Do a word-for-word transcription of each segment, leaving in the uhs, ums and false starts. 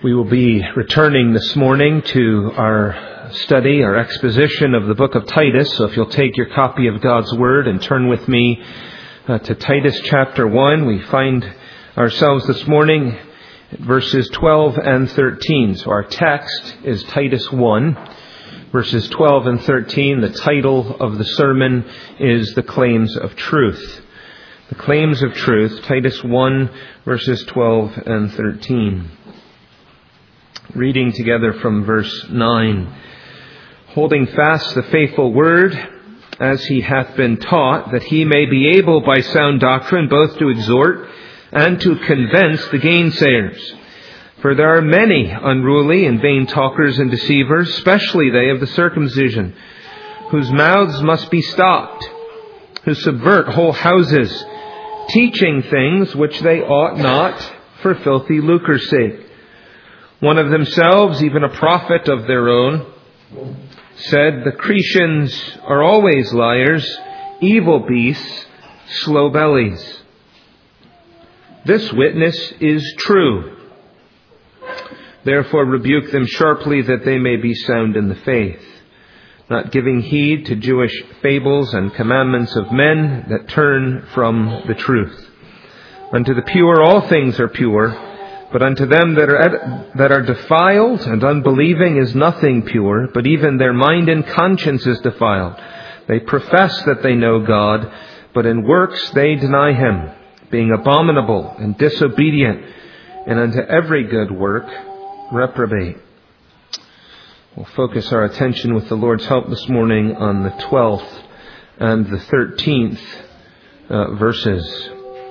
We will be returning this morning to our study, our exposition of the book of Titus. So if you'll take your copy of God's Word and turn with me uh, to Titus chapter one, we find ourselves this morning at verses twelve and thirteen. So our text is Titus one, verses twelve and thirteen. The title of the sermon is The Claims of Truth. The Claims of Truth, Titus one, verses twelve and thirteen. Reading together from verse nine. Holding fast the faithful word, as he hath been taught, that he may be able by sound doctrine both to exhort and to convince the gainsayers. For there are many unruly and vain talkers and deceivers, especially they of the circumcision, whose mouths must be stopped, who subvert whole houses, teaching things which they ought not, for filthy lucre's sake. One of themselves, even a prophet of their own, said, the Cretians are always liars, evil beasts, slow bellies. This witness is true. Therefore rebuke them sharply, that they may be sound in the faith, not giving heed to Jewish fables and commandments of men that turn from the truth. Unto the pure all things are pure, but unto them that are that are defiled and unbelieving is nothing pure, but even their mind and conscience is defiled. They profess that they know God, but in works they deny Him, being abominable and disobedient, and unto every good work reprobate. We'll focus our attention with the Lord's help this morning on the twelfth and the thirteenth uh, verses.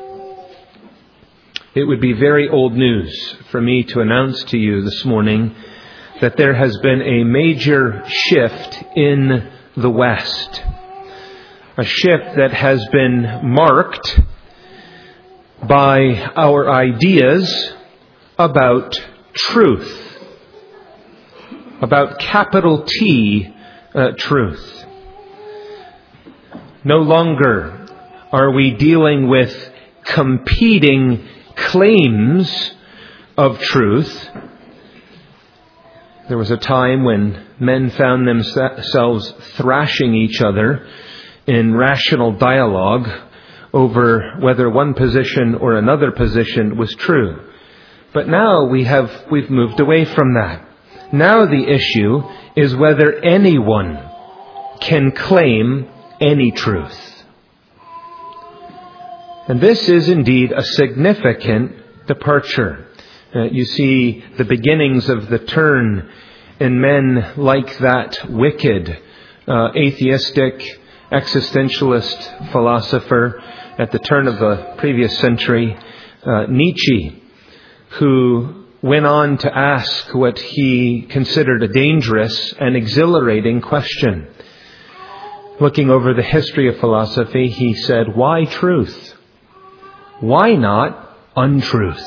It would be very old news for me to announce to you this morning that there has been a major shift in the West. A shift that has been marked by our ideas about truth. About capital T uh, truth. No longer are we dealing with competing claims of truth. There was a time when men found themselves thrashing each other in rational dialogue over whether one position or another position was true. But now we have we've moved away from that. Now the issue is whether anyone can claim any truth. And this is indeed a significant departure. Uh, you see the beginnings of the turn in men like that wicked, uh, atheistic, existentialist philosopher at the turn of the previous century, uh, Nietzsche, who went on to ask what he considered a dangerous and exhilarating question. Looking over the history of philosophy, he said, why truth? Why not untruth?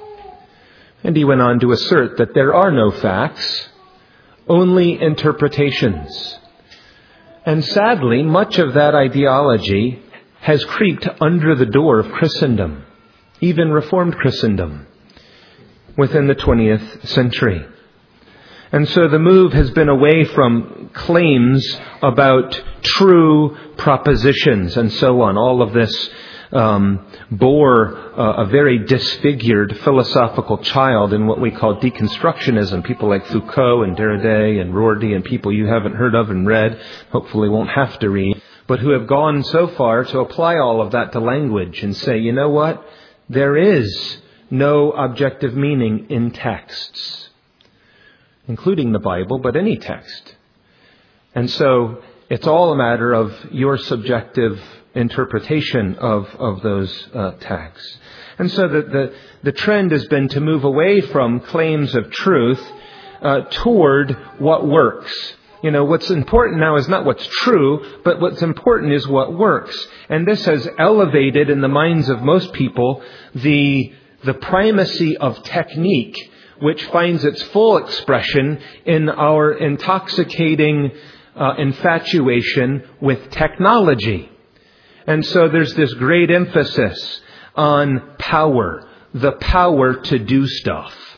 And he went on to assert that there are no facts, only interpretations. And sadly, much of that ideology has creeped under the door of Christendom, even Reformed Christendom, within the twentieth century. And so the move has been away from claims about true propositions and so on. All of this Um, bore uh, a very disfigured philosophical child in what we call deconstructionism. People like Foucault and Derrida and Rorty and people you haven't heard of and read, hopefully won't have to read, but who have gone so far to apply all of that to language and say, you know what? There is no objective meaning in texts, including the Bible, but any text. And so it's all a matter of your subjective interpretation of, of those uh, texts. And so the, the, the trend has been to move away from claims of truth uh, toward what works. You know, what's important now is not what's true, but what's important is what works. And this has elevated in the minds of most people the, the primacy of technique, which finds its full expression in our intoxicating uh, infatuation with technology. And so there's this great emphasis on power, the power to do stuff.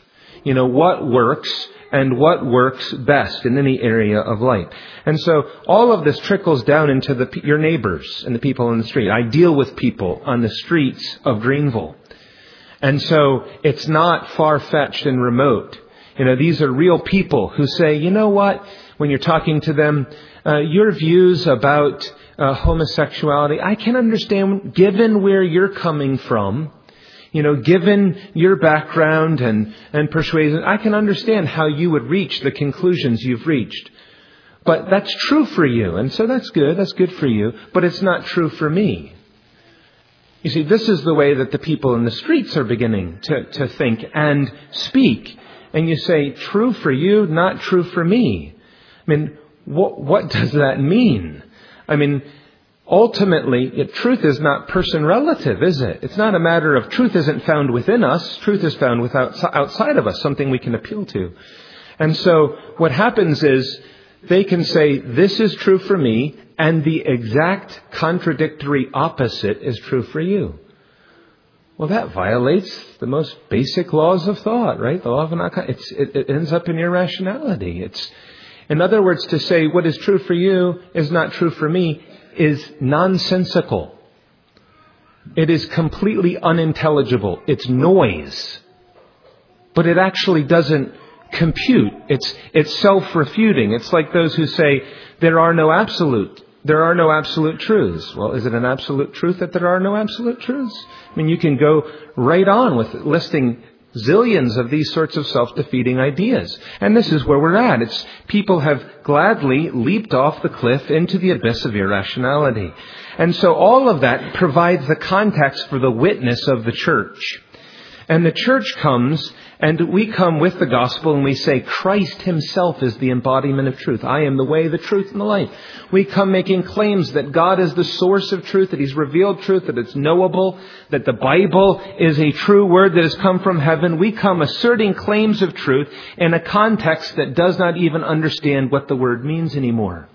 you know, what works and what works best in any area of life. And so all of this trickles down into the, your neighbors and the people on the street. I deal with people on the streets of Greenville. And so it's not far-fetched and remote. You know, these are real people who say, you know what, when you're talking to them, uh, your views about uh, homosexuality, I can understand, given where you're coming from. You know, given your background and, and persuasion, I can understand how you would reach the conclusions you've reached. But that's true for you. And so that's good. That's good for you. But it's not true for me. You see, this is the way that the people in the streets are beginning to, to think and speak. And you say, true for you, not true for me. I mean, what, what does that mean? I mean, ultimately, it, truth is not person relative, is it? It's not a matter of truth isn't found within us. Truth is found without, outside of us, something we can appeal to. And so what happens is they can say, this is true for me, and the exact contradictory opposite is true for you. Well, that violates the most basic laws of thought, right? The law of non it's, it, it ends up in irrationality. It's, in other words, to say what is true for you is not true for me is nonsensical. It is completely unintelligible. It's noise. But it actually doesn't compute. It's it's self-refuting. It's like those who say there are no absolute. There are no absolute truths. Well, is it an absolute truth that there are no absolute truths? I mean, you can go right on with listing zillions of these sorts of self-defeating ideas. And this is where we're at. It's people have gladly leaped off the cliff into the abyss of irrationality. And so all of that provides the context for the witness of the church. And the church comes, and we come with the gospel, and we say, Christ himself is the embodiment of truth. I am the way, the truth, and the life. We come making claims that God is the source of truth, that he's revealed truth, that it's knowable, that the Bible is a true word that has come from heaven. We come asserting claims of truth in a context that does not even understand what the word means anymore.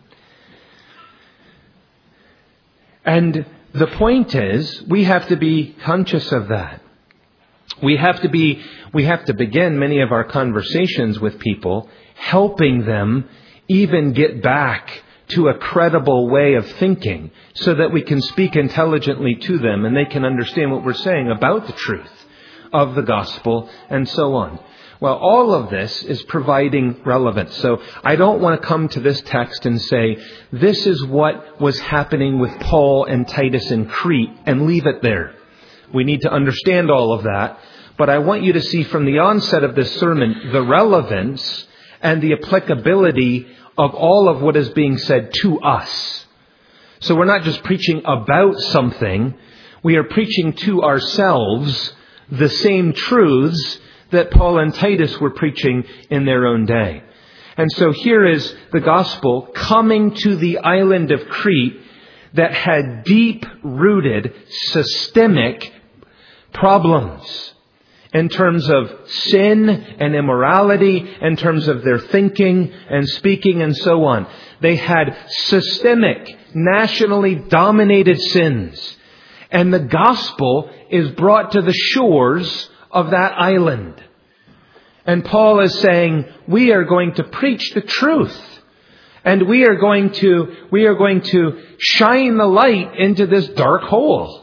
And the point is, we have to be conscious of that. We have to be, we have to begin many of our conversations with people, helping them even get back to a credible way of thinking so that we can speak intelligently to them and they can understand what we're saying about the truth of the gospel and so on. Well, all of this is providing relevance. So I don't want to come to this text and say, this is what was happening with Paul and Titus in Crete and leave it there. We need to understand all of that. But I want you to see from the onset of this sermon the relevance and the applicability of all of what is being said to us. So we're not just preaching about something. We are preaching to ourselves the same truths that Paul and Titus were preaching in their own day. And so here is the gospel coming to the island of Crete that had deep-rooted, systemic problems in terms of sin and immorality, in terms of their thinking and speaking and so on. They had systemic, nationally dominated sins. And the gospel is brought to the shores of that island. And Paul is saying, we are going to preach the truth. And we are going to, we are going to shine the light into this dark hole.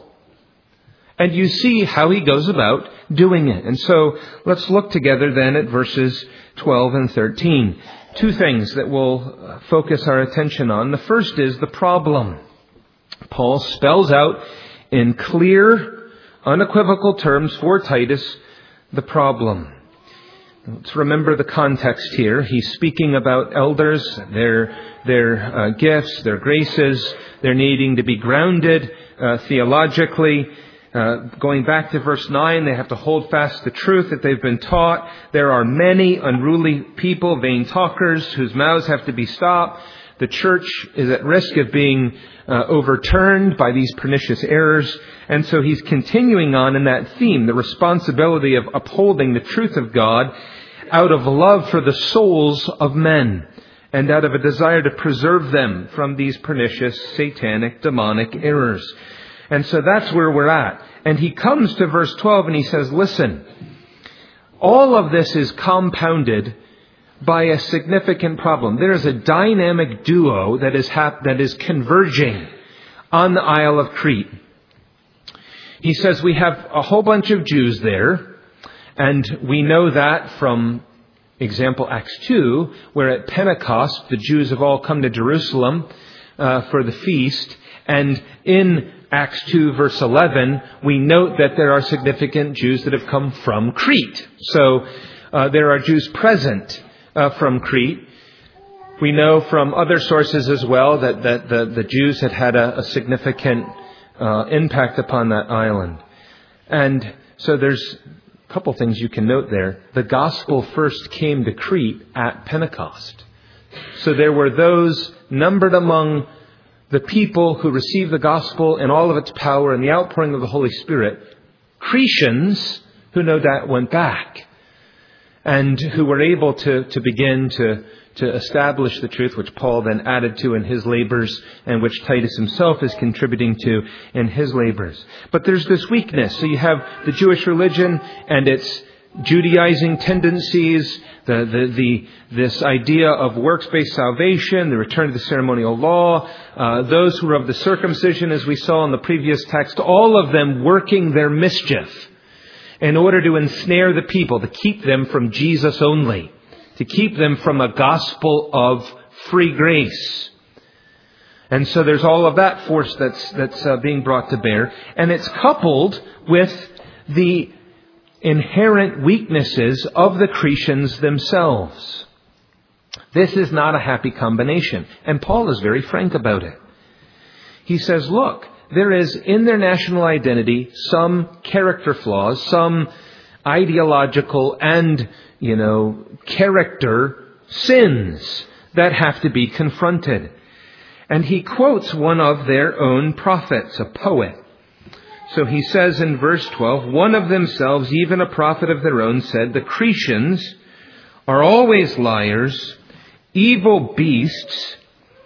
And you see how he goes about doing it. And so let's look together then at verses twelve and thirteen. Two things that we'll focus our attention on. The first is the problem. Paul spells out in clear, unequivocal terms for Titus the problem. Let's remember the context here. He's speaking about elders, their their uh, gifts, their graces, their needing to be grounded uh, theologically. Uh, going back to verse nine, they have to hold fast the truth that they've been taught. There are many unruly people, vain talkers, whose mouths have to be stopped. The church is at risk of being uh, overturned by these pernicious errors. And so he's continuing on in that theme, the responsibility of upholding the truth of God out of love for the souls of men and out of a desire to preserve them from these pernicious, satanic, demonic errors. And so that's where we're at. And he comes to verse twelve and he says, listen, all of this is compounded by a significant problem. There is a dynamic duo that is hap- that is converging on the Isle of Crete. He says we have a whole bunch of Jews there, and we know that from example Acts two, where at Pentecost the Jews have all come to Jerusalem uh, for the feast, and in Acts two verse eleven, we note that there are significant Jews that have come from Crete. So uh, there are Jews present uh, from Crete. We know from other sources as well that, that the, the Jews had had a, a significant uh, impact upon that island. And so there's a couple things you can note there. The gospel first came to Crete at Pentecost. So there were those numbered among the people who received the gospel in all of its power and the outpouring of the Holy Spirit, Cretians who no doubt went back and who were able to, to begin to, to establish the truth, which Paul then added to in his labors and which Titus himself is contributing to in his labors. But there's this weakness. So you have the Jewish religion and its Judaizing tendencies, the, the, the, this idea of works-based salvation, the return to the ceremonial law, uh, those who are of the circumcision, as we saw in the previous text, all of them working their mischief in order to ensnare the people, to keep them from Jesus only, to keep them from a gospel of free grace. And so there's all of that force that's, that's uh, being brought to bear, and it's coupled with the inherent weaknesses of the Cretans themselves. This is not a happy combination. And Paul is very frank about it. He says, look, there is in their national identity some character flaws, some ideological and, you know, character sins that have to be confronted. And he quotes one of their own prophets, a poet. So he says in verse twelve, one of themselves, even a prophet of their own, said, the Cretans are always liars, evil beasts,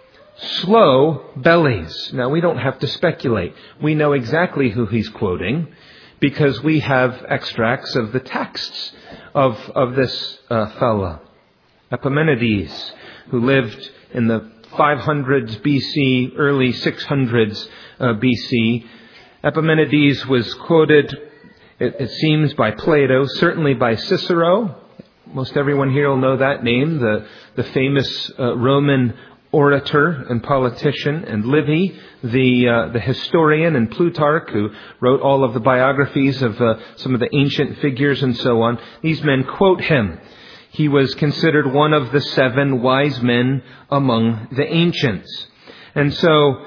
slow bellies. Now, we don't have to speculate. We know exactly who he's quoting because we have extracts of the texts of, of this uh, fellow, Epimenides, who lived in the five hundreds B C, early six hundreds uh, B C. Epimenides was quoted, it, it seems, by Plato, certainly by Cicero. Most everyone here will know that name, the, the famous uh, Roman orator and politician, and Livy, the uh, the historian, and Plutarch, who wrote all of the biographies of uh, some of the ancient figures and so on. These men quote him. He was considered one of the seven wise men among the ancients. And so,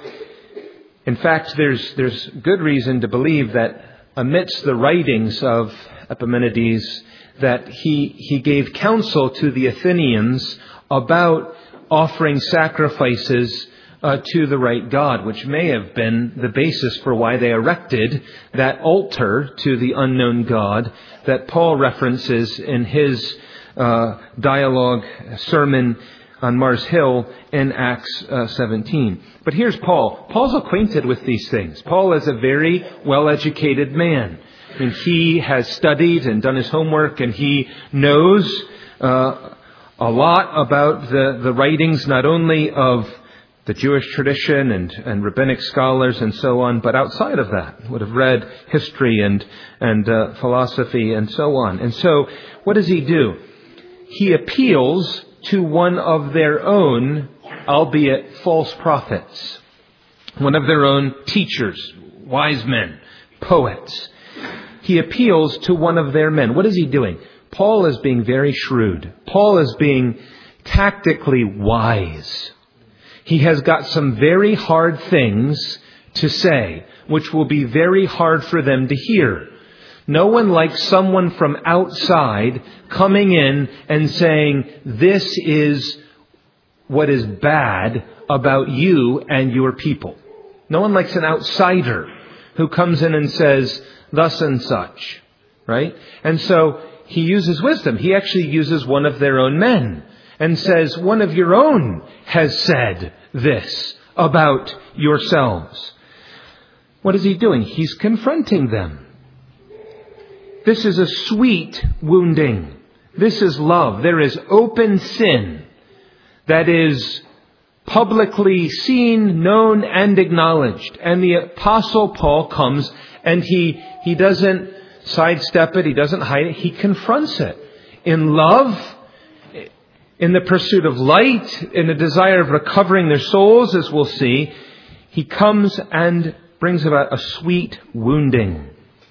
in fact, there's there's good reason to believe that amidst the writings of Epimenides, that he he gave counsel to the Athenians about offering sacrifices uh, to the right God, which may have been the basis for why they erected that altar to the unknown God that Paul references in his uh, dialogue sermon on Mars Hill in Acts uh, seventeen. But here's Paul. Paul's acquainted with these things. Paul is a very well-educated man. I mean, he has studied and done his homework, and he knows uh, a lot about the, the writings not only of the Jewish tradition and, and rabbinic scholars and so on, but outside of that, would have read history and, and uh, philosophy and so on. And so what does he do? He appeals to one of their own, albeit false prophets, one of their own teachers, wise men, poets. He appeals to one of their men. What is he doing? Paul is being very shrewd. Paul is being tactically wise. He has got some very hard things to say, which will be very hard for them to hear. No one likes someone from outside coming in and saying, this is what is bad about you and your people. No one likes an outsider who comes in and says, thus and such, right? And so he uses wisdom. He actually uses one of their own men and says, one of your own has said this about yourselves. What is he doing? He's confronting them. This is a sweet wounding. This is love. There is open sin that is publicly seen, known, and acknowledged. And the Apostle Paul comes and he, he doesn't sidestep it. He doesn't hide it. He confronts it in love, in the pursuit of light, in the desire of recovering their souls, as we'll see. He comes and brings about a sweet wounding.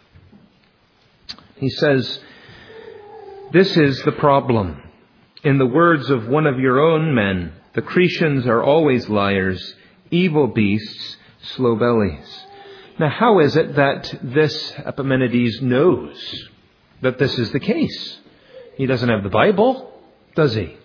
He says, this is the problem. In the words of one of your own men, the Cretians are always liars, evil beasts, slow bellies. Now, how is it that this Epimenides knows that this is the case? He doesn't have the Bible, does he?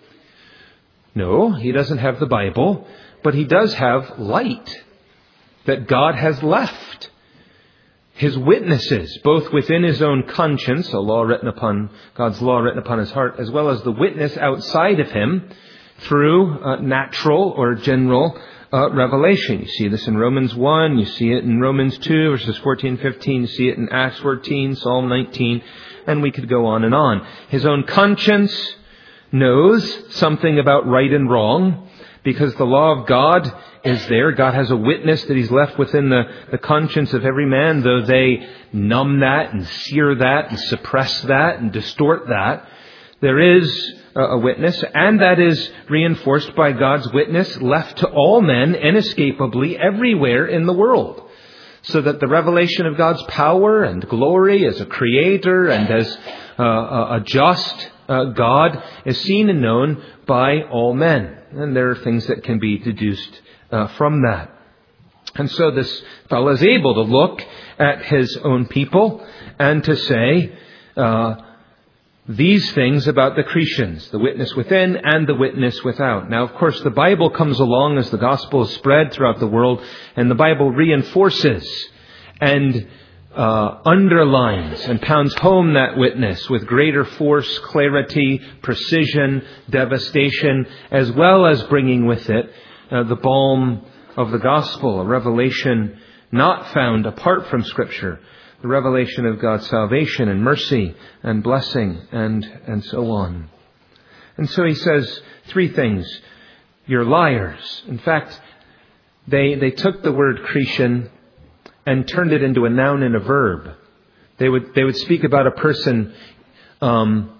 No, he doesn't have the Bible, but he does have light that God has left. His witnesses, both within his own conscience, a law written upon, God's law written upon his heart, as well as the witness outside of him through uh, natural or general uh, revelation. You see this in Romans one, you see it in Romans two, verses fourteen, fifteen, you see it in Acts fourteen, Psalm nineteen, and we could go on and on. His own conscience knows something about right and wrong because the law of God is there. God has a witness that he's left within the, the conscience of every man, though they numb that and sear that and suppress that and distort that. There is a witness, and that is reinforced by God's witness left to all men inescapably everywhere in the world. So that the revelation of God's power and glory as a creator and as uh, a just uh, God is seen and known by all men. And there are things that can be deduced uh, from that. And so this fellow is able to look at his own people and to say, uh, these things about the Cretians, the witness within and the witness without. Now, of course, the Bible comes along as the gospel is spread throughout the world, and the Bible reinforces and uh, underlines and pounds home that witness with greater force, clarity, precision, devastation, as well as bringing with it uh, the balm of the gospel, a revelation not found apart from Scripture, the revelation of God's salvation and mercy and blessing and, and so on. And so he says three things. You're liars. In fact, they, they took the word Cretan and turned it into a noun and a verb. They would, they would speak about a person, um,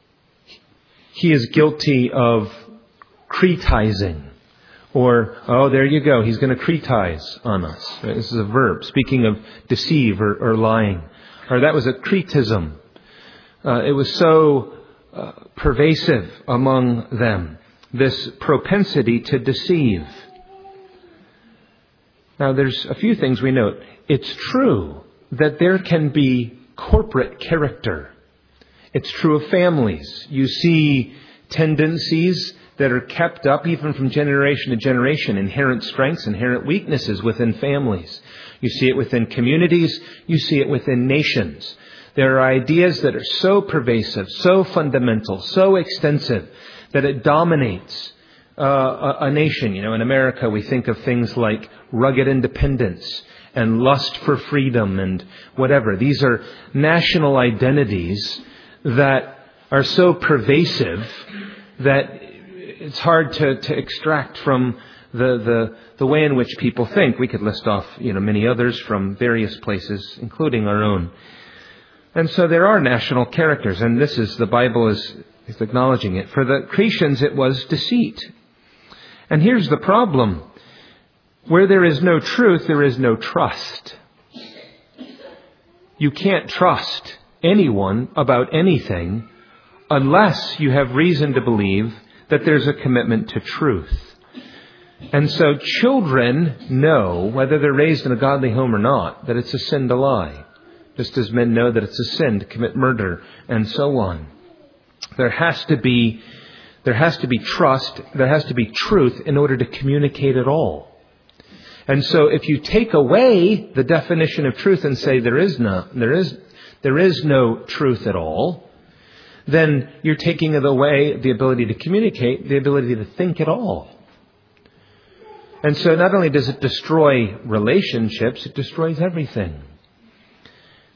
he is guilty of cretizing. Or, oh, there you go, he's going to cretize on us. Right? This is a verb, speaking of deceive or, or lying. Or that was a cretism. Uh, it was so uh, pervasive among them, this propensity to deceive. Now, there's a few things we note. It's true that there can be corporate character. It's true of families. You see tendencies that are kept up even from generation to generation, inherent strengths, inherent weaknesses within families. You see it within communities. You see it within nations. There are ideas that are so pervasive, so fundamental, so extensive that it dominates uh, a, a nation. You know, in America, we think of things like rugged independence and lust for freedom and whatever. These are national identities that are so pervasive that it's hard to, to extract from the, the the way in which people think. We could list off, you know, many others from various places, including our own. And so there are national characters, and this is, the Bible is, is acknowledging it. For the Cretians, it was deceit. And here's the problem. Where there is no truth, there is no trust. You can't trust anyone about anything unless you have reason to believe that there's a commitment to truth. And so children know, whether they're raised in a godly home or not, that it's a sin to lie. Just as men know that it's a sin to commit murder and so on. There has to be, there has to be trust, there has to be truth in order to communicate at all. And so if you take away the definition of truth and say there is no, there is, there is no truth at all, then you're taking away the ability to communicate, the ability to think at all. And so not only does it destroy relationships, it destroys everything.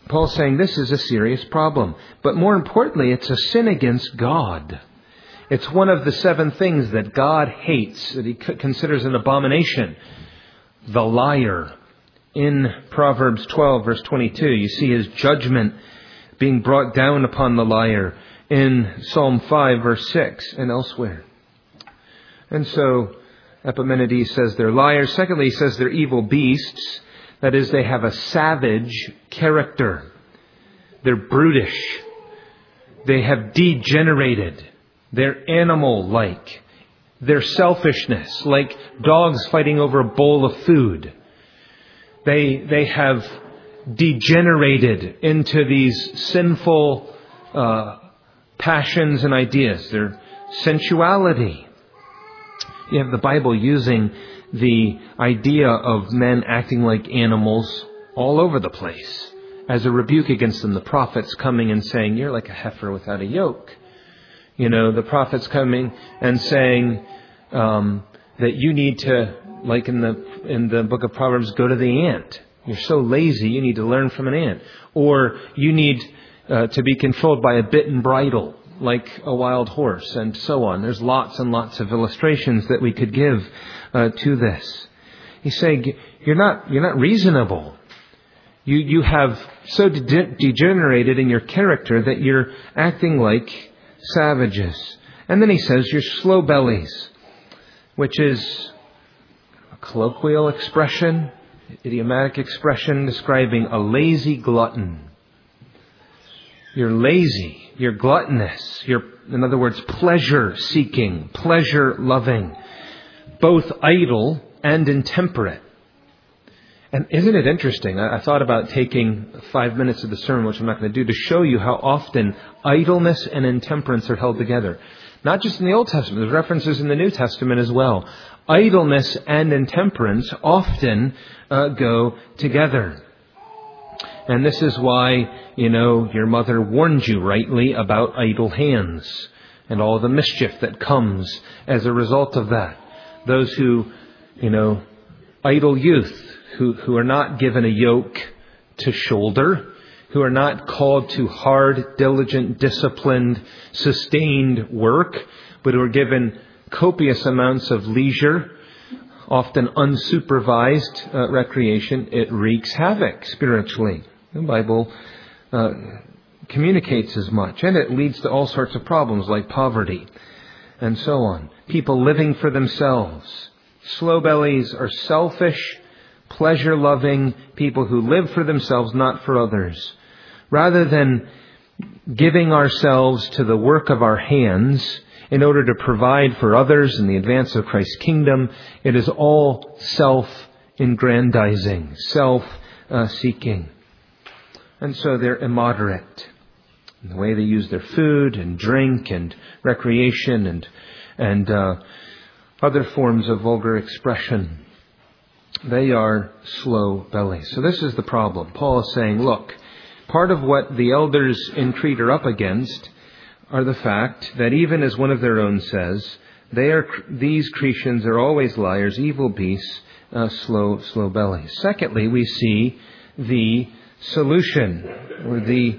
Paul's saying this is a serious problem. But more importantly, it's a sin against God. It's one of the seven things that God hates, that he considers an abomination. The liar. In Proverbs twelve, verse twenty-two, you see his judgment being brought down upon the liar. In Psalm five, verse six, and elsewhere. And so, Epimenides says they're liars. Secondly, he says they're evil beasts. That is, they have a savage character. They're brutish. They have degenerated. They're animal-like. Their selfishness, like dogs fighting over a bowl of food. They, they have degenerated into these sinful uh, passions and ideas. Their sensuality. You have the Bible using the idea of men acting like animals all over the place as a rebuke against them. The prophets coming and saying, you're like a heifer without a yoke. You know, the prophets coming and saying um, that you need to, like in the in the book of Proverbs, go to the ant. You're so lazy, you need to learn from an ant. Or you need uh, to be controlled by a bit and bridle, like a wild horse, and so on. There's lots and lots of illustrations that we could give uh, to this. He's saying you're not you're not reasonable. You you have so de- degenerated in your character that you're acting like savages. And then he says you're slow bellies, which is a colloquial expression, idiomatic expression describing a lazy glutton. You're lazy. You're gluttonous. You're, in other words, pleasure-seeking, pleasure-loving, both idle and intemperate. And isn't it interesting? I, I thought about taking five minutes of the sermon, which I'm not going to do, to show you how often idleness and intemperance are held together. Not just in the Old Testament. There's references in the New Testament as well. Idleness and intemperance often uh, go together. And this is why, you know, your mother warned you rightly about idle hands and all the mischief that comes as a result of that. Those who, you know, idle youth, who, who are not given a yoke to shoulder, who are not called to hard, diligent, disciplined, sustained work, but who are given copious amounts of leisure, often unsupervised uh, recreation. It wreaks havoc spiritually. The Bible uh, communicates as much, and it leads to all sorts of problems like poverty and so on. People living for themselves. Slow bellies are selfish, pleasure-loving people who live for themselves, not for others. Rather than giving ourselves to the work of our hands in order to provide for others in the advance of Christ's kingdom, it is all self-aggrandizing, self-seeking. And so they're immoderate in the way they use their food and drink and recreation and and uh, other forms of vulgar expression. They are slow bellies. So this is the problem. Paul is saying, look, part of what the elders in Crete are up against are the fact that even as one of their own says, they are these Cretians are always liars, evil beasts, uh, slow slow bellies. Secondly, we see the solution or the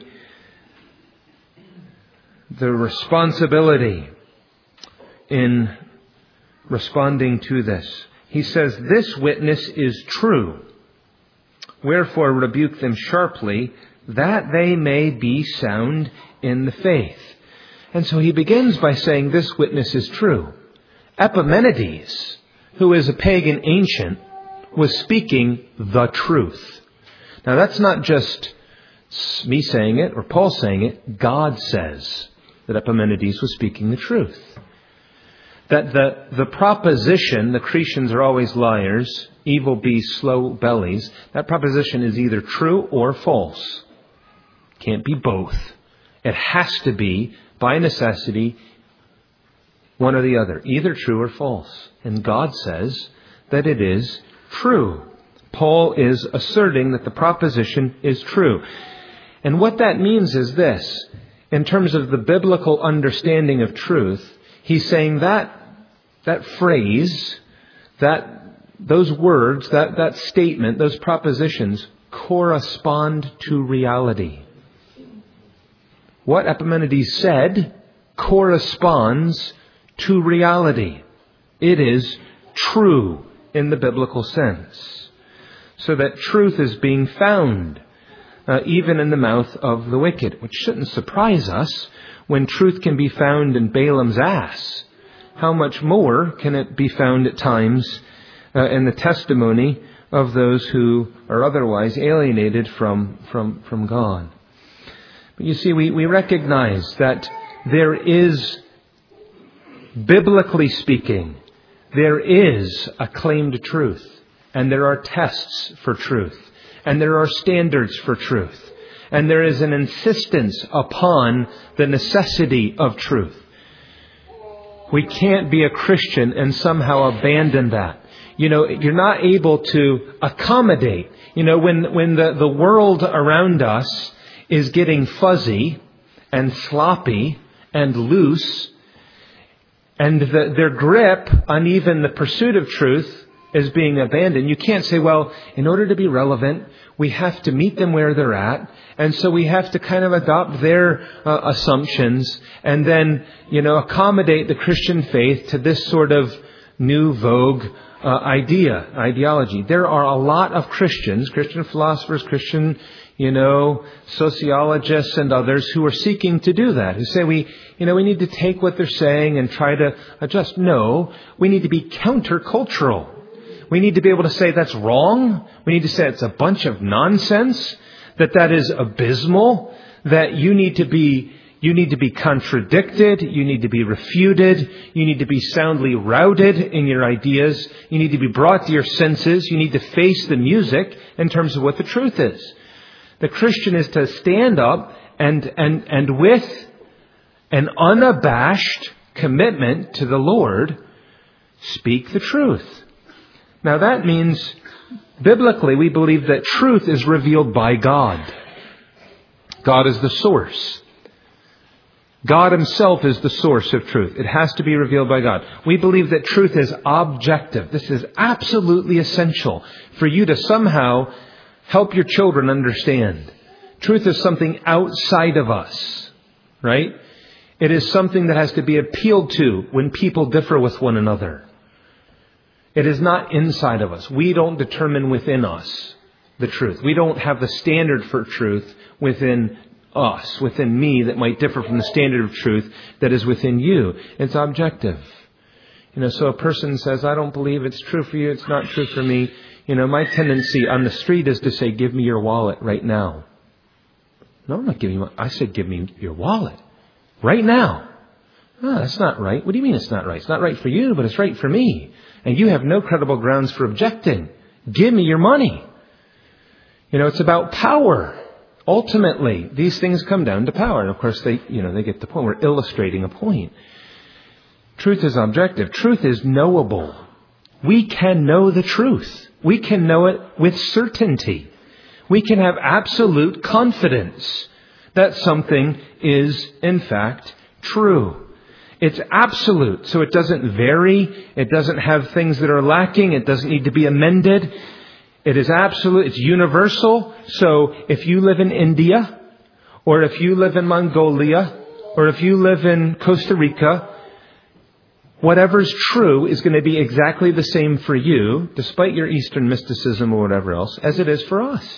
the responsibility in responding to this. He says, this witness is true. Wherefore rebuke them sharply, that they may be sound in the faith. And so he begins by saying this witness is true. Epimenides, who is a pagan ancient, was speaking the truth. Now that's not just me saying it or Paul saying it. God says that Epimenides was speaking the truth. That the, the proposition, the Cretians are always liars, evil beasts, slow bellies, that proposition is either true or false. Can't be both. It has to be, by necessity, one or the other, either true or false. And God says that it is true. Paul is asserting that the proposition is true. And what that means is this. In terms of the biblical understanding of truth, he's saying that that phrase, that those words, that, that statement, those propositions correspond to reality. What Epimenides said corresponds to reality. It is true in the biblical sense. So that truth is being found uh, even in the mouth of the wicked, which shouldn't surprise us when truth can be found in Balaam's ass. How much more can it be found at times uh, in the testimony of those who are otherwise alienated from, from, from God? But you see, we, we recognize that there is, biblically speaking, there is a claim to truth. And there are tests for truth. And there are standards for truth. And there is an insistence upon the necessity of truth. We can't be a Christian and somehow abandon that. You know, you're not able to accommodate. You know, when, when the, the world around us is getting fuzzy and sloppy and loose, and the, their grip on even the pursuit of truth is being abandoned, you can't say, well, in order to be relevant, we have to meet them where they're at, and so we have to kind of adopt their uh, assumptions and then, you know, accommodate the Christian faith to this sort of new vogue uh, idea, ideology. There are a lot of Christians, Christian philosophers, Christian, you know, sociologists and others who are seeking to do that, who say we, you know, we need to take what they're saying and try to adjust. No, we need to be countercultural. We need to be able to say that's wrong. We need to say it's a bunch of nonsense, that that is abysmal, that you need to be you need to be contradicted, you need to be refuted, you need to be soundly routed in your ideas, you need to be brought to your senses, you need to face the music in terms of what the truth is. The Christian is to stand up and and and with an unabashed commitment to the Lord, speak the truth. Now that means, biblically, we believe that truth is revealed by God. God is the source. God Himself is the source of truth. It has to be revealed by God. We believe that truth is objective. This is absolutely essential for you to somehow help your children understand. Truth is something outside of us, right? It is something that has to be appealed to when people differ with one another. It is not inside of us. We don't determine within us the truth. We don't have the standard for truth within us, within me, that might differ from the standard of truth that is within you. It's objective. You know, so a person says, I don't believe it's true for you, it's not true for me. You know, my tendency on the street is to say, give me your wallet right now. No, I'm not giving you, I said, give me your wallet right now. No, that's not right. What do you mean it's not right? It's not right for you, but it's right for me. And you have no credible grounds for objecting. Give me your money. You know, it's about power. Ultimately, these things come down to power. And of course, they, you know, they get the point. We're illustrating a point. Truth is objective. Truth is knowable. We can know the truth. We can know it with certainty. We can have absolute confidence that something is, in fact, true. It's absolute, so it doesn't vary. It doesn't have things that are lacking. It doesn't need to be amended. It is absolute. It's universal. So if you live in India, or if you live in Mongolia, or if you live in Costa Rica, whatever's true is going to be exactly the same for you, despite your Eastern mysticism or whatever else, as it is for us.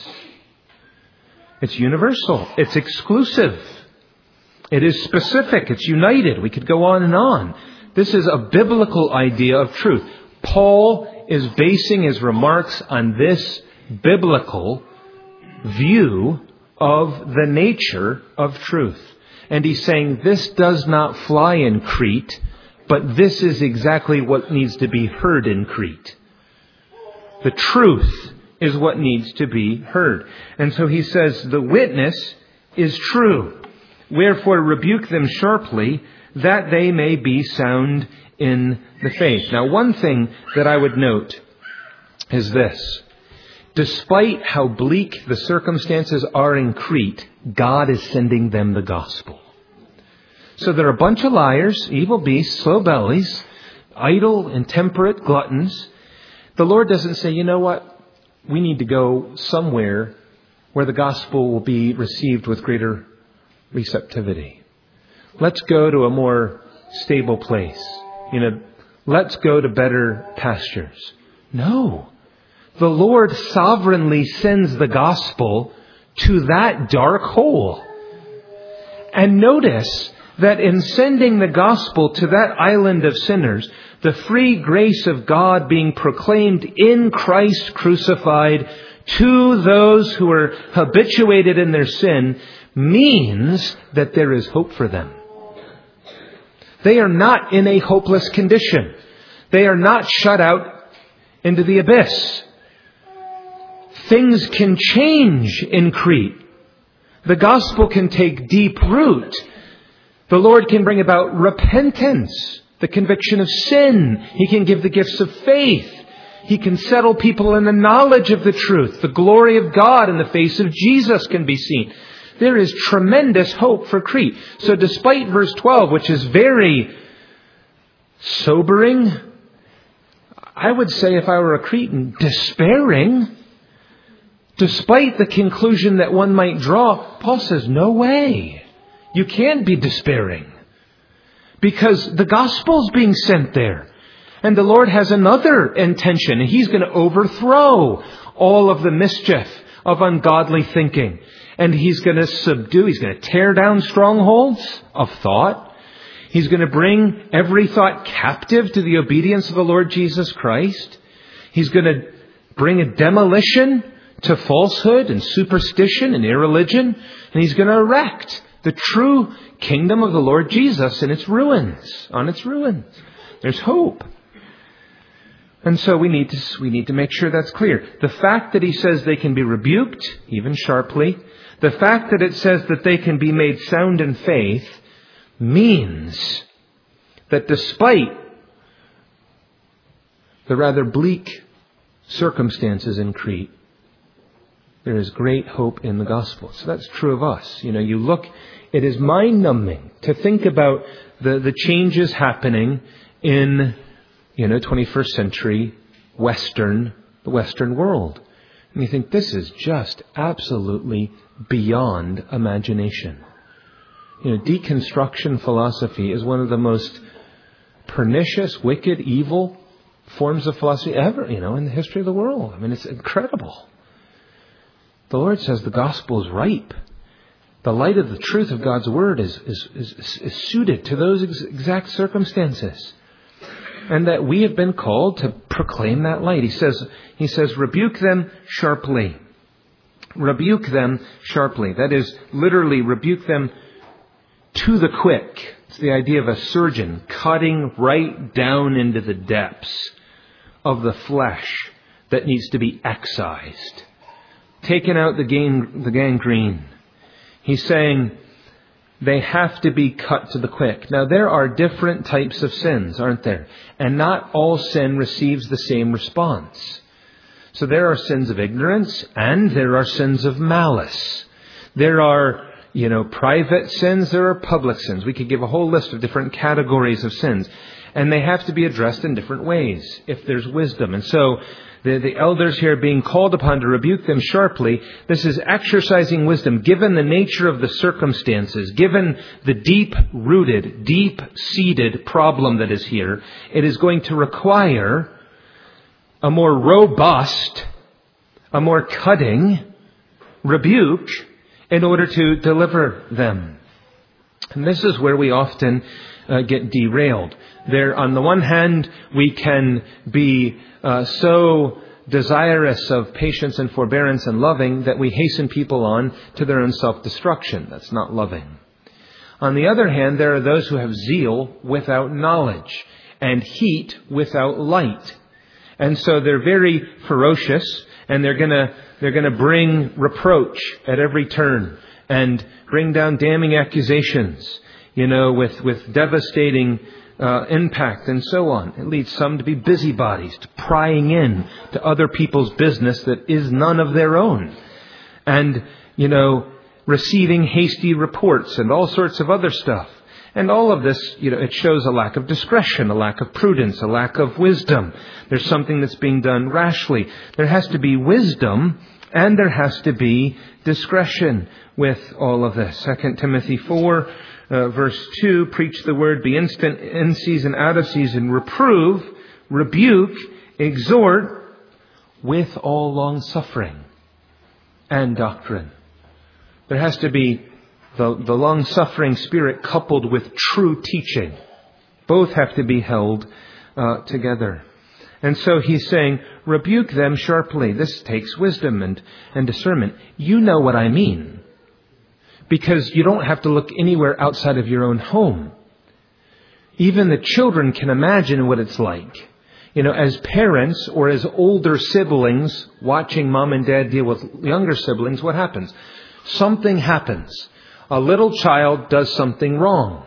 It's universal. It's exclusive. It is specific. It's united. We could go on and on. This is a biblical idea of truth. Paul is basing his remarks on this biblical view of the nature of truth. And he's saying this does not fly in Crete, but this is exactly what needs to be heard in Crete. The truth is what needs to be heard. And so he says the witness is true. Wherefore rebuke them sharply, that they may be sound in the faith. Now, one thing that I would note is this. Despite how bleak the circumstances are in Crete, God is sending them the gospel. So they're a bunch of liars, evil beasts, slow bellies, idle, intemperate gluttons. The Lord doesn't say, you know what? We need to go somewhere where the gospel will be received with greater receptivity. Let's go to a more stable place. You know, let's go to better pastures. No. The Lord sovereignly sends the gospel to that dark hole. And notice that in sending the gospel to that island of sinners, the free grace of God being proclaimed in Christ crucified to those who are habituated in their sin means that there is hope for them. They are not in a hopeless condition. They are not shut out into the abyss. Things can change in Crete. The gospel can take deep root. The Lord can bring about repentance, the conviction of sin. He can give the gifts of faith. He can settle people in the knowledge of the truth. The glory of God in the face of Jesus can be seen. There is tremendous hope for Crete. So despite verse twelve, which is very sobering, I would say if I were a Cretan, despairing, despite the conclusion that one might draw, Paul says, no way. You can't be despairing. Because the gospel's being sent there. And the Lord has another intention. And He's going to overthrow all of the mischief of ungodly thinking. And He's going to subdue, He's going to tear down strongholds of thought. He's going to bring every thought captive to the obedience of the Lord Jesus Christ. He's going to bring a demolition to falsehood and superstition and irreligion. And He's going to erect the true kingdom of the Lord Jesus in its ruins, on its ruins. There's hope. And so we need to, we need to make sure that's clear. The fact that he says they can be rebuked, even sharply, the fact that it says that they can be made sound in faith, means that despite the rather bleak circumstances in Crete, there is great hope in the gospel. So that's true of us. You know, you look, it is mind-numbing to think about the, the changes happening in, you know, twenty-first century Western, the Western world. And you think this is just absolutely beyond imagination. You know, deconstruction philosophy is one of the most pernicious, wicked, evil forms of philosophy ever, you know, in the history of the world. I mean, it's incredible. The Lord says the gospel is ripe. The light of the truth of God's word is, is, is, is suited to those ex- exact circumstances. And that we have been called to proclaim that light. He says, he says, rebuke them sharply. Rebuke them sharply. That is, literally rebuke them to the quick. It's the idea of a surgeon cutting right down into the depths of the flesh that needs to be excised. Taken out the, gang, the gangrene. He's saying they have to be cut to the quick. Now, there are different types of sins, aren't there? And not all sin receives the same response. So there are sins of ignorance and there are sins of malice. There are, you know, private sins, there are public sins. We could give a whole list of different categories of sins. And they have to be addressed in different ways if there's wisdom. And so the, the elders here being called upon to rebuke them sharply, this is exercising wisdom. Given the nature of the circumstances, given the deep-rooted, deep-seated problem that is here, it is going to require a more robust, a more cutting rebuke in order to deliver them. And this is where we often uh, get derailed. There, on the one hand, we can be uh, so desirous of patience and forbearance and loving that we hasten people on to their own self-destruction. That's not loving. On the other hand, there are those who have zeal without knowledge and heat without light. And so they're very ferocious, and they're gonna they're gonna bring reproach at every turn and bring down damning accusations, you know, with with devastating uh, impact and so on. It leads some to be busybodies, to prying in to other people's business that is none of their own, and you know, receiving hasty reports and all sorts of other stuff. And all of this, you know, it shows a lack of discretion, a lack of prudence, a lack of wisdom. There's something that's being done rashly. There has to be wisdom And there has to be discretion with all of this. Second Timothy four, uh, verse two, preach the word, be instant, in season, out of season, reprove, rebuke, exhort, with all long suffering and doctrine. There has to be the, the long suffering spirit coupled with true teaching. Both have to be held uh, together. And so he's saying, rebuke them sharply. This takes wisdom and, and discernment. You know what I mean. Because you don't have to look anywhere outside of your own home. Even the children can imagine what it's like. You know, as parents or as older siblings watching mom and dad deal with younger siblings, what happens? Something happens. A little child does something wrong.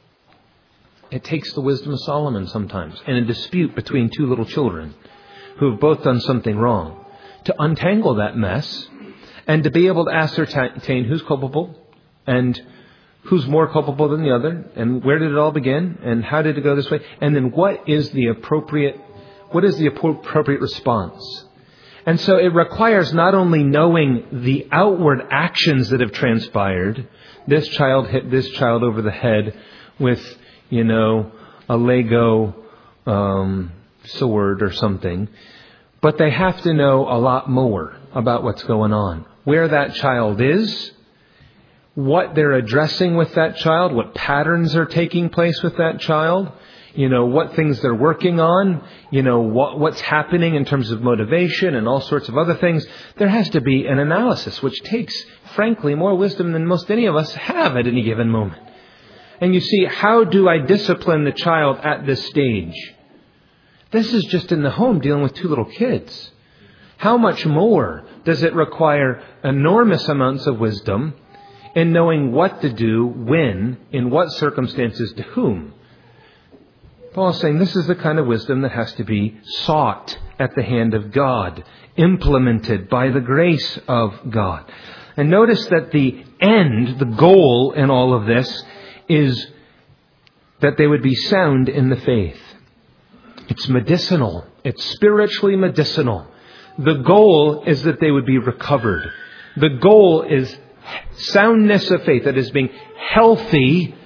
It takes the wisdom of Solomon sometimes in a dispute between two little children who have both done something wrong to untangle that mess and to be able to ascertain who's culpable and who's more culpable than the other and where did it all begin and how did it go this way and then what is the appropriate what is the appropriate response. And so it requires not only knowing the outward actions that have transpired. This child hit this child over the head with, you know, a Lego um, sword or something. But they have to know a lot more about what's going on. Where that child is, what they're addressing with that child, what patterns are taking place with that child, you know, what things they're working on, you know, what, what's happening in terms of motivation and all sorts of other things. There has to be an analysis, which takes, frankly, more wisdom than most any of us have at any given moment. And you see, how do I discipline the child at this stage? This is just in the home dealing with two little kids. How much more does it require enormous amounts of wisdom in knowing what to do, when, in what circumstances, to whom? Paul's saying this is the kind of wisdom that has to be sought at the hand of God, implemented by the grace of God. And notice that the end, the goal in all of this, is that they would be sound in the faith. It's medicinal. It's spiritually medicinal. The goal is that they would be recovered. The goal is soundness of faith, that is being healthy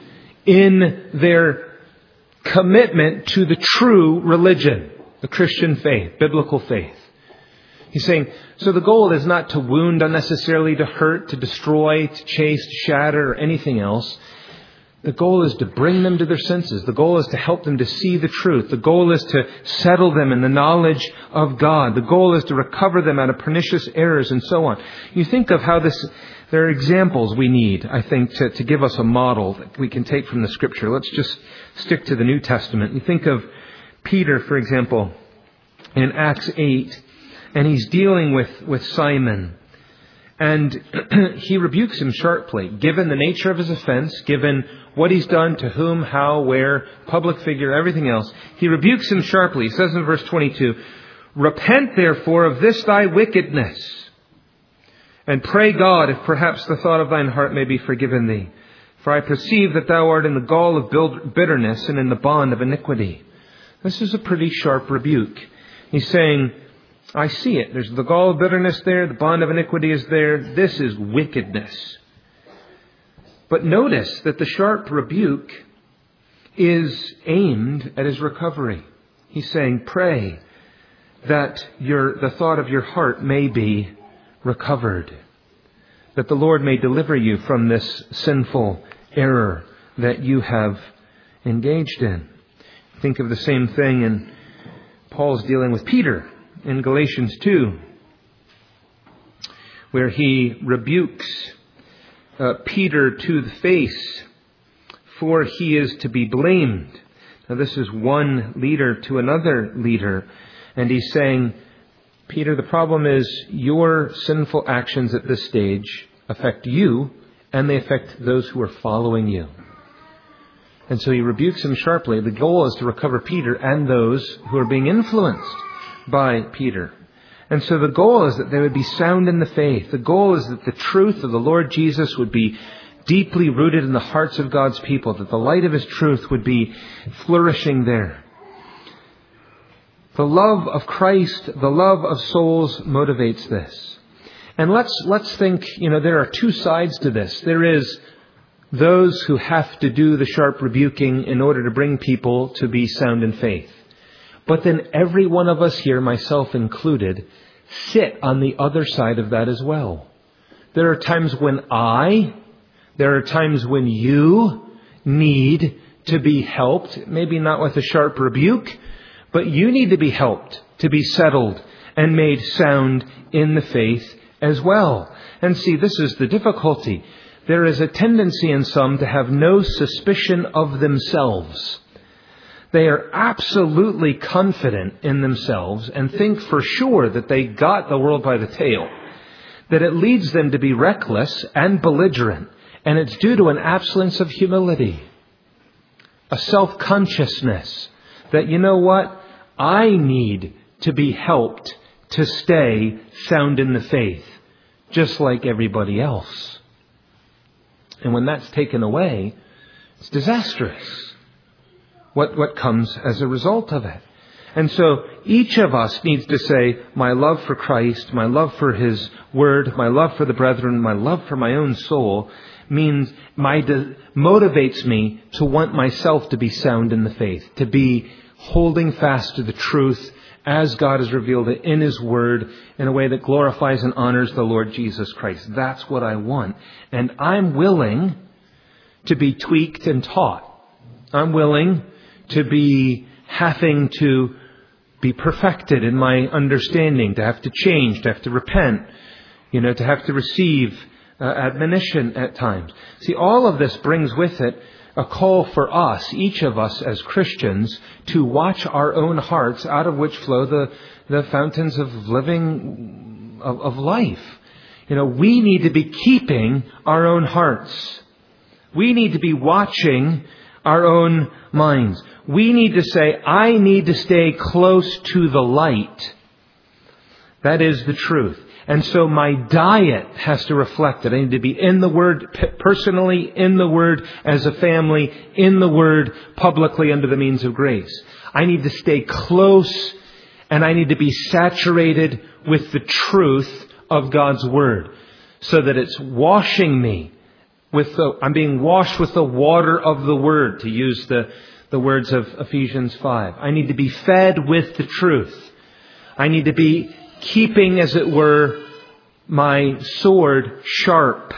in their commitment to the true religion, the Christian faith, biblical faith. He's saying, so the goal is not to wound unnecessarily, to hurt, to destroy, to chase, to shatter, or anything else. The goal is to bring them to their senses. The goal is to help them to see the truth. The goal is to settle them in the knowledge of God. The goal is to recover them out of pernicious errors and so on. You think of how this, there are examples we need, I think, to, to give us a model that we can take from the Scripture. Let's just stick to the New Testament. You think of Peter, for example, in Acts eight, and he's dealing with, with Simon. And he rebukes him sharply, given the nature of his offense, given what he's done, to whom, how, where, public figure, everything else. He rebukes him sharply. He says in verse twenty-two, repent therefore of this thy wickedness, and pray God if perhaps the thought of thine heart may be forgiven thee. For I perceive that thou art in the gall of bitterness and in the bond of iniquity. This is a pretty sharp rebuke. He's saying, I see it. There's the gall of bitterness there. The bond of iniquity is there. This is wickedness. But notice that the sharp rebuke is aimed at his recovery. He's saying, pray that your the thought of your heart may be recovered. That the Lord may deliver you from this sinful error that you have engaged in. Think of the same thing in Paul's dealing with Peter in Galatians two, where he rebukes uh, Peter to the face, for he is to be blamed. Now this is one leader to another leader, and he's saying, Peter, the problem is your sinful actions at this stage affect you, and they affect those who are following you. And so he rebukes him sharply. The goal is to recover Peter and those who are being influenced by Peter. And so the goal is that they would be sound in the faith. The goal is that the truth of the Lord Jesus would be deeply rooted in the hearts of God's people, that the light of His truth would be flourishing there. The love of Christ, the love of souls motivates this. And let's let's think, you know, there are two sides to this. There is those who have to do the sharp rebuking in order to bring people to be sound in faith. But then every one of us here, myself included, sit on the other side of that as well. There are times when I, there are times when you need to be helped, maybe not with a sharp rebuke, but you need to be helped to be settled and made sound in the faith as well. And see, this is the difficulty. There is a tendency in some to have no suspicion of themselves. They are absolutely confident in themselves and think for sure that they got the world by the tail, that it leads them to be reckless and belligerent, and it's due to an absence of humility, a self-consciousness that, you know what, I need to be helped to stay sound in the faith, just like everybody else. And when that's taken away, it's disastrous. What, what comes as a result of it. And so each of us needs to say, my love for Christ, my love for His Word, my love for the brethren, my love for my own soul means my de- motivates me to want myself to be sound in the faith, to be holding fast to the truth as God has revealed it in His Word in a way that glorifies and honors the Lord Jesus Christ. That's what I want. And I'm willing to be tweaked and taught. I'm willing to be having to be perfected in my understanding, to have to change, to have to repent, you know, to have to receive uh, admonition at times. See, all of this brings with it a call for us, each of us as Christians, to watch our own hearts, out of which flow the, the fountains of living, of, of life. You know, we need to be keeping our own hearts. We need to be watching our own minds. We need to say, I need to stay close to the light. That is the truth. And so my diet has to reflect it. I need to be in the Word personally, in the Word as a family, in the Word publicly under the means of grace. I need to stay close, and I need to be saturated with the truth of God's Word so that it's washing me with the, I'm being washed with the water of the Word, to use the, the words of Ephesians five. I need to be fed with the truth. I need to be keeping, as it were, my sword sharp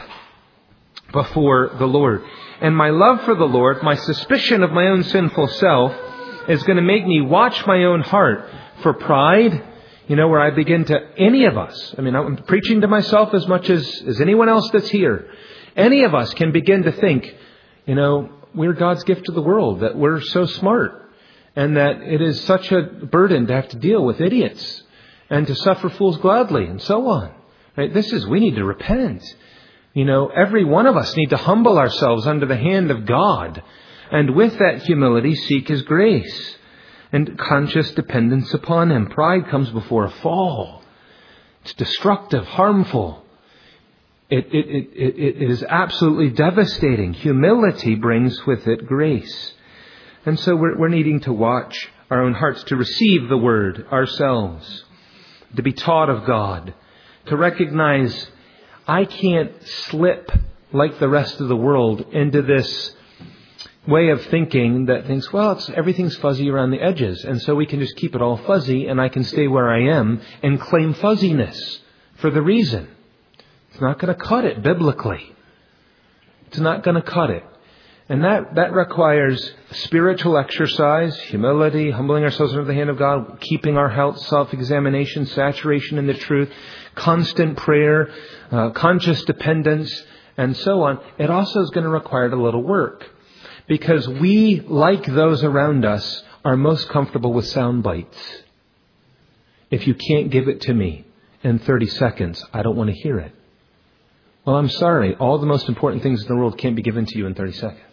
before the Lord. And my love for the Lord, my suspicion of my own sinful self, is going to make me watch my own heart for pride, you know, where I begin to, any of us, I mean, I'm preaching to myself as much as, as anyone else that's here. Any of us can begin to think, you know, we're God's gift to the world, that we're so smart, and that it is such a burden to have to deal with idiots and to suffer fools gladly, and so on. Right? This is, we need to repent. You know, every one of us need to humble ourselves under the hand of God, and with that humility seek His grace and conscious dependence upon Him. Pride comes before a fall. It's destructive, harmful. It, it, it, it, it is absolutely devastating. Humility brings with it grace. And so we're, we're needing to watch our own hearts, to receive the Word ourselves, to be taught of God, to recognize I can't slip like the rest of the world into this way of thinking that thinks, well, it's, everything's fuzzy around the edges, and so we can just keep it all fuzzy and I can stay where I am and claim fuzziness for the reason. It's not going to cut it biblically. It's not going to cut it. And that, that requires spiritual exercise, humility, humbling ourselves under the hand of God, keeping our health, self-examination, saturation in the truth, constant prayer, uh, conscious dependence, and so on. It also is going to require a little work, because we, like those around us, are most comfortable with sound bites. If you can't give it to me in thirty seconds, I don't want to hear it. Well, I'm sorry. All the most important things in the world can't be given to you in thirty seconds.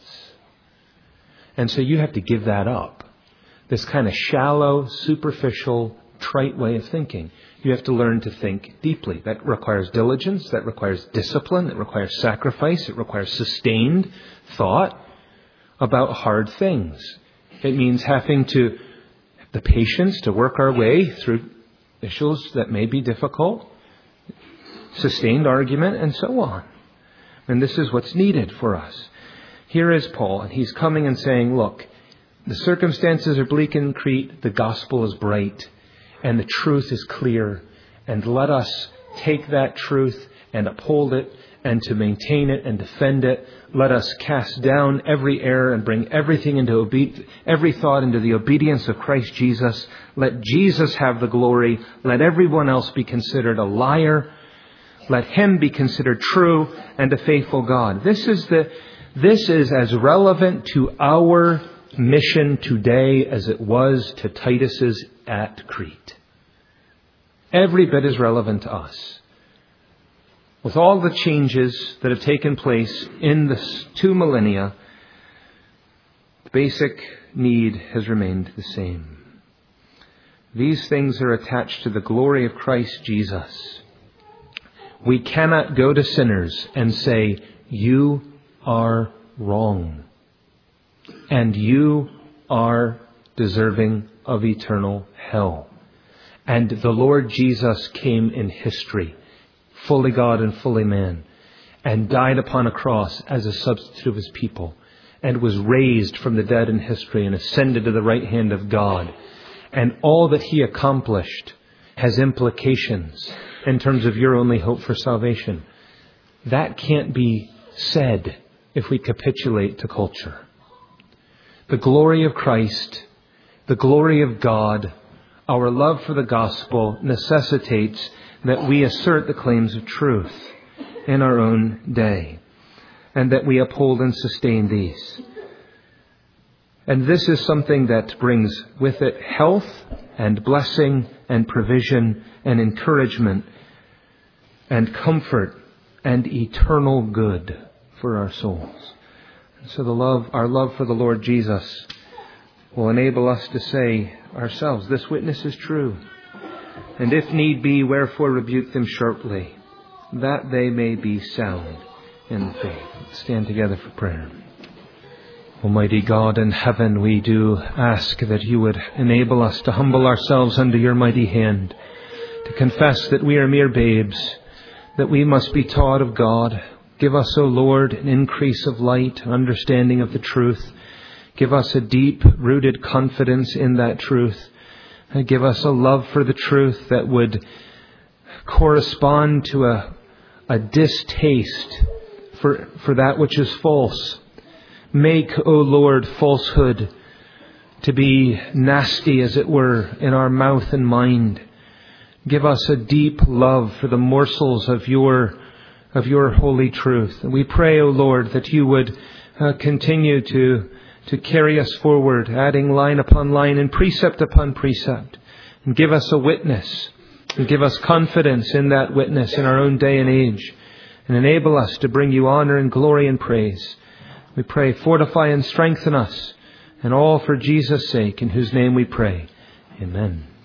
And so you have to give that up. This kind of shallow, superficial, trite way of thinking. You have to learn to think deeply. That requires diligence. That requires discipline. It requires sacrifice. It requires sustained thought about hard things. It means having to have the patience to work our way through issues that may be difficult. sustained argument, and so on. And this is what's needed for us. Here is Paul, and he's coming and saying, look, the circumstances are bleak in Crete, the gospel is bright, and the truth is clear. And let us take that truth and uphold it, and to maintain it and defend it. Let us cast down every error and bring everything into obe- every thought into the obedience of Christ Jesus. Let Jesus have the glory. Let everyone else be considered a liar. Let him be considered true and a faithful God. This is the this is as relevant to our mission today as it was to Titus's at Crete. Every bit as relevant to us. With all the changes that have taken place in the two millennia, the basic need has remained the same. These things are attached to the glory of Christ Jesus. We cannot go to sinners and say, you are wrong, and you are deserving of eternal hell. And the Lord Jesus came in history, fully God and fully man, and died upon a cross as a substitute of his people, and was raised from the dead in history and ascended to the right hand of God. And all that he accomplished has implications in terms of your only hope for salvation. That can't be said if we capitulate to culture. The glory of Christ, the glory of God, our love for the gospel necessitates that we assert the claims of truth in our own day, and that we uphold and sustain these. And this is something that brings with it health and blessing and provision and encouragement and comfort and eternal good for our souls. And so the love, our love for the Lord Jesus will enable us to say ourselves, this witness is true. And if need be, wherefore rebuke them sharply, that they may be sound in the faith. Let's stand together for prayer. Almighty God in heaven, we do ask that you would enable us to humble ourselves under your mighty hand, to confess that we are mere babes, that we must be taught of God. Give us, O Lord, an increase of light, understanding of the truth. Give us a deep-rooted confidence in that truth. And give us a love for the truth that would correspond to a, a distaste for, for that which is false. Make, O Lord, falsehood to be nasty, as it were, in our mouth and mind. Give us a deep love for the morsels of your of your holy truth. And we pray, O Lord, that you would uh, continue to to carry us forward, adding line upon line and precept upon precept, and give us a witness, and give us confidence in that witness in our own day and age, and enable us to bring you honor and glory and praise. We pray, fortify and strengthen us, and all for Jesus' sake, in whose name we pray. Amen.